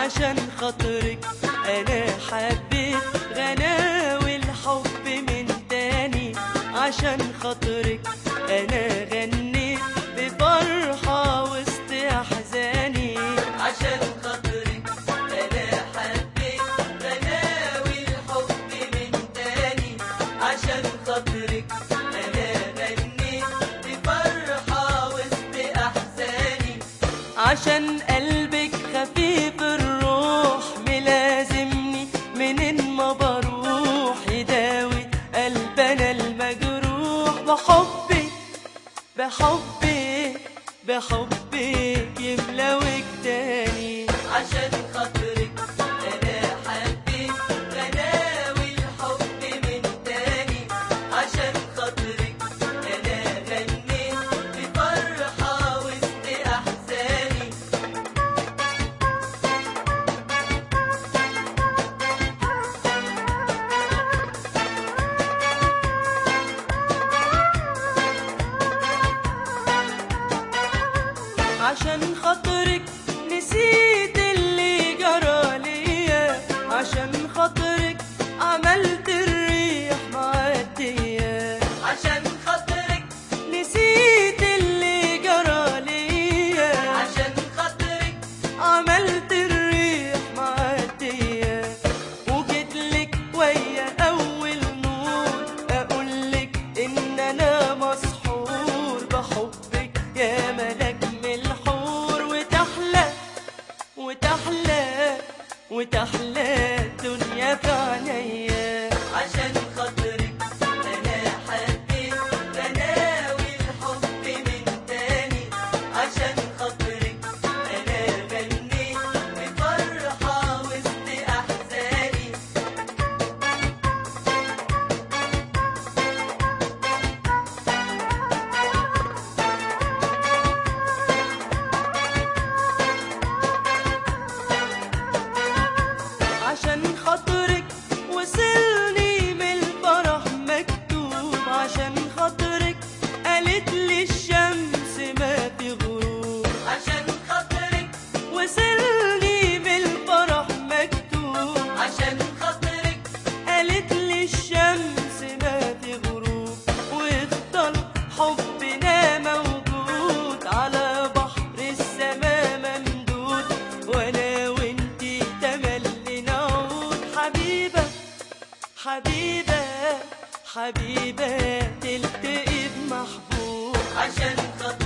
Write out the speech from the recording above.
عشان خاطرك انا حبيت غناوي الحب من تاني، عشان خاطرك انا غنيت بفرحة وسط احزاني، عشان خاطرك انا حبيت غناوي الحب من تاني، عشان خاطرك انا غنيت بفرحة وسط احزاني، عشان قلبك خفيف الروح ملازمني منين ما بروح، يداوي قلبنا المجروح بحبك بحبك بحبك يملاوك تاني، عشان خاطرك انا حبيت غناوي الحب من تاني، عشان خاطرك انا غنيت بفرحة وسط احزاني. عشان خاطرك نسيت اللي جرى ليا، عشان خاطرك عملت الريح معدية، عشان خاطرك نسيت اللي جرى ليا، عشان خاطرك عملت الريح معدية، وجيتلك ويا أول نور أقولك إن أنا مسحور بحبك يا ملاك وتحلى وتحلى الدنيا في عينيا، عشان خاطرك انا حبيت غناوي الحب من تاني، عشان خاطرك انا غنيت بفرحة وسط احزاني. عشان خاطرك وصلني من الفرح مكتوب، عشان خاطرك قالت لي الشمس ما في غروب، عشان خاطرك وصلني من الفرح مكتوب، عشان خاطرك قالت لي الشمس ما في غروب، ويفضل حبنا موجود على بحر السما ممدود، وانا وانتي تملي نعود حبيبة حبيبة حبيبة تلتقي بمحبوب، عشان خاطر